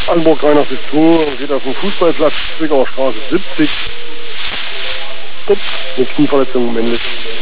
Anburg 83-2, geht auf den Fußballplatz, Zwickauer Straße 70. Stopp, eine Knieverletzung männlich.